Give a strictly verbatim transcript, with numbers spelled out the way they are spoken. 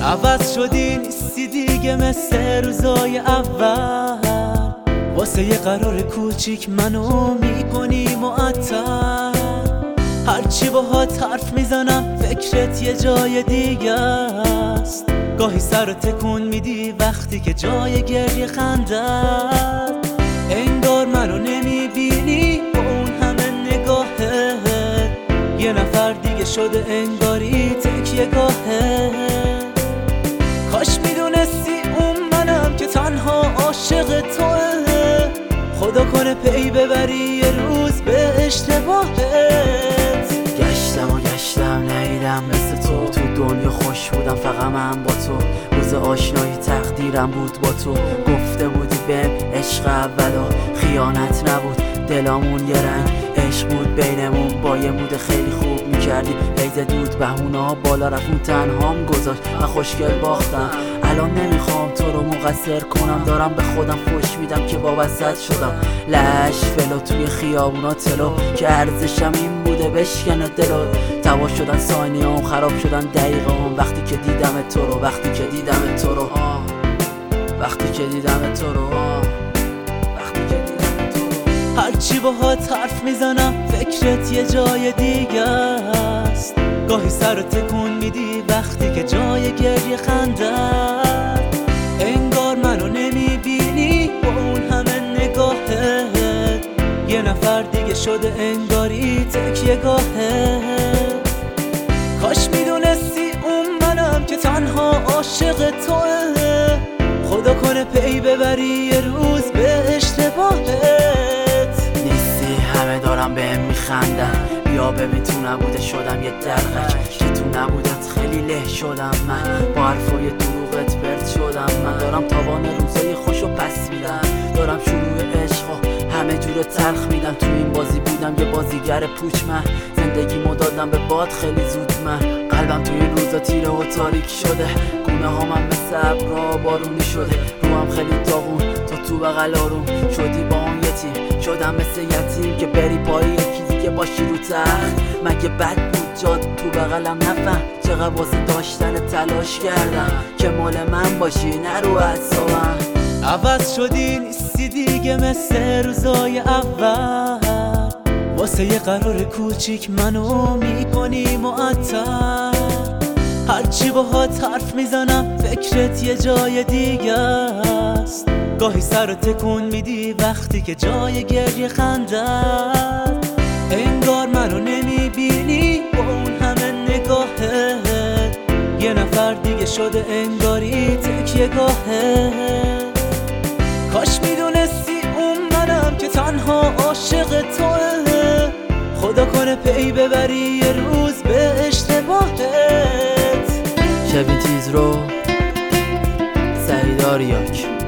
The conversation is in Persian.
عوض شدی نیستی دیگه مثل روزای اول، واسه یه قرار کوچیک منو میکنی معطل. هرچی باهات حرف میزنم فکرت یه جای دیگه است. گاهی سر رو تکون میدی وقتی که جای گریه خندت. انگار منو نمیبینی با اون همه نگاهه، یه نفر دیگه شده انگاری تکیه گاهه. کاش میدونستی اون منم که تنها عاشق توه. خدا کنه پی ببری یه روز به اشتباهت. گشتم و گشتم نیدم مثل تو، تو دنیا خوش بودم فقط من با تو. روز آشنایی تقدیرم بود با تو، گفته بودی بهم عشق اولا خیانت نبود. دلامون یه رنگ عشق بود بینمون، با یه مود خیلی خوب میکردیم پیز دود. بهونه ها بالا رفون تنهام گذاشت و خوشگل باختم. الان نمیخوام تو رو مقصر کنم، دارم به خودم فوش میدم که وابسته شدم. لش فلو توی خیابونا تلو که ارزشم این بوده بشکنه دلو. توا شدن ثانیه‌ام، خراب شدن دقیقه‌ام وقتی که دیدم تو رو، وقتی که دیدم تو رو، وقتی که دیدم تو رو، وقتی که دیدم تو رو. هرچی باهات حرف میزنم فکرت یه جای دیگه است. گاهی سر رو تکون میدی وقتی که جای گریه خندت. انگار منو نمیبینی با اون همه نگاهه، یه نفر دیگه شده انگاری تکیه گاهه. کاش میدونستی اون منم که تنها عاشق توه. خدا کنه پی ببری یه روز به اشتباهت. نیستی همه دارم بهم میخندن، بیا ببین تو نبوده شدم یه دلغک. که تو نبودت خیلی له شدم من، با حرفای دروغت پرت شدم من. دارم تاوان روزای خوشو پس میدم، دارم شروع عشقو همه جور تلخ میدم. تو این بازی بودم یه بازیگر پوچ من، زندگیمو دادم به باد خیلی زود من. قلبم توی این روزا تیره و تاریک شده، گونه ها من مثل ابرا بارونی شده. روحم خیلی داغون تو تو بغل آروم شدی با اون یتیم. شدم مثل یتیم که بری پای یکی دیگه باشی رو تخت. مگه بد بود جاد تو بغلم نفهم چقدر واسه داشتن تلاش کردم که مال من باشی نرو اعصابم. عوض شدی نیستی دیگه مثل روزای اول، واسه یه قرار کوچیک منو میکنی معطل. هرچی باهات حرف میزنم فکرت یه جای دیگه است. گاهی سر رو تکون میدی وقتی که جای گریه خندت. انگار منو نمیبینی با اون همه نگاهه، یه نفر دیگه شده انگاری تکیه گاهه. کاش میدونستی اون منم که تنها عاشق توه. خدا کنه پی ببری یه روز به اشتباهت. شبی تیز رو سعید آریاک.